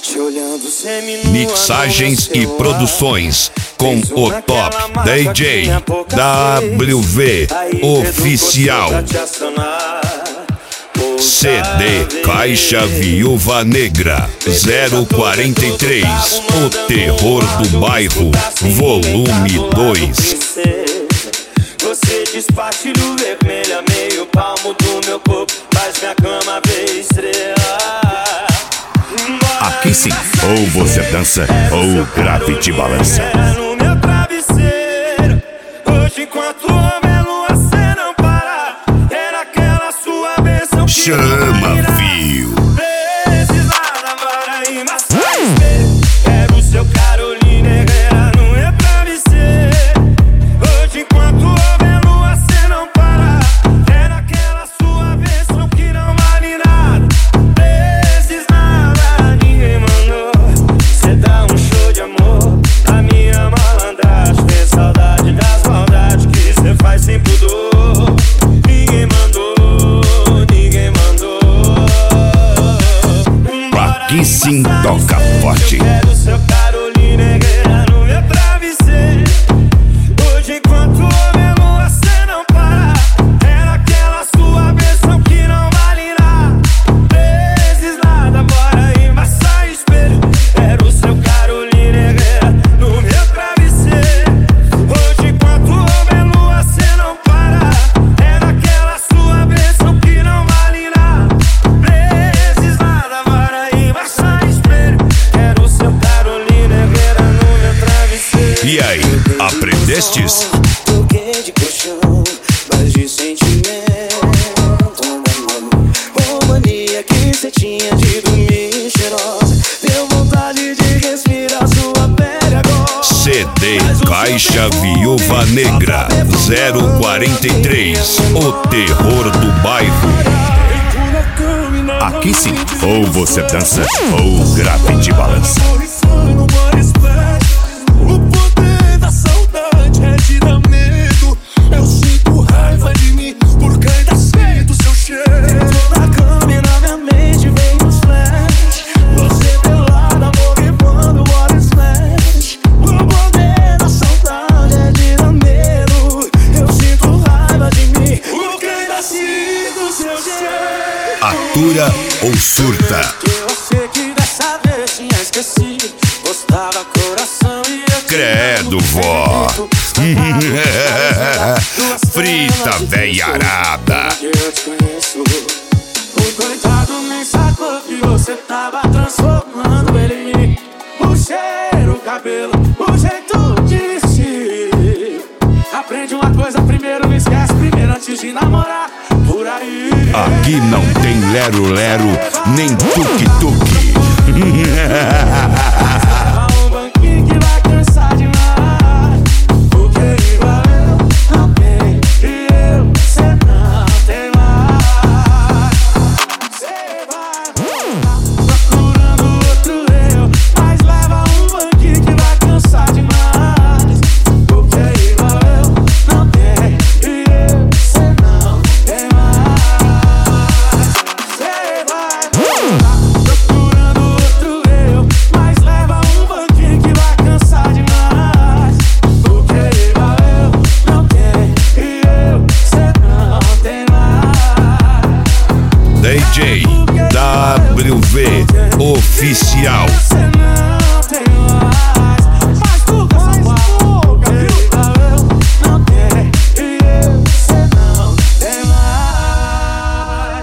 Mixagens e produções com o top DJ WV Oficial. CD Caixa Viúva Negra 043, O Terror do Bairro, Volume 2. Você despartilho vermelho a meio palmo do meu corpo, faz minha cama ver estrela. Aqui sim, ou você dança ou o grave te balança. No meu travesseiro, hoje enquanto homem a lua cê não para. Era aquela sua versão que chama, fio. Precisava para ir, mas era o seu Carolina Herrera no meu travesseiro. Hoje enquanto homem a lua cê não para. Era aquela sua versão que não vale nada. Precisava, ninguém mandou. Cê dá um show de amor, a minha malandragem. Tem saudade das maldades que cê faz sem pudor. Ninguém mandou, ninguém mandou. Aqui sim toca forte. Quero seu Carolina Herrera no meu travesseiro. Hoje enquanto homem a lua cê não para. Era aquela sua versão que não vale nada. Vezes nada, bora embaçar espelho. Era o seu Carolina Herrera no meu travesseiro. Hoje enquanto homem a lua cê não para. Era aquela sua versão que não vale nada. Vezes nada, bora embaçar espelho. Era o seu Carolina Herrera no meu travesseiro. E aí, aprendestes? Toquei de colchão, mas de sentimento, amor. Mania que cê tinha de dormir cheirosa. Deu vontade de respirar sua pele agora. CD Caixa Viúva Negra 043, O Terror do Bairro. Aqui sim, ou você dança ou o grave te balança. O poder da saudade é de dar medo. Eu sinto raiva de mim porque ainda sinto seu cheiro. Tô na cama e na minha mente vem os flash. Você pelada, morrendo olhos flash. O poder da saudade é de dar medo. Eu sinto raiva de mim porque ainda sinto seu cheiro. Atura ou surta? Eu sei que dessa vez tinha esquecido. Postava coração e eu Credo, vó. Frita veiarada. eu te conheço. O coitado nem sacou que você tava transformando ele em mim. O cheiro, o cabelo, o jeito de vestir. Aprende uma coisa primeiro, não esquece primeiro antes de namorar. Por aí. Aqui não tem lero-lero, nem tuque-tuque. Um banquinho que vai cansar demais. Porque igual eu não tem e eu, cê não tem mais. Cê vai procurando outro eu, mas leva um banquinho que vai cansar demais. Porque igual eu não tem e eu, cê não tem mais. Cê vai procurando outro eu, mas leva um banquinho que vai cansar demais. Porque igual eu não tenho e eu, cê não tem mais. DJ WV Oficial.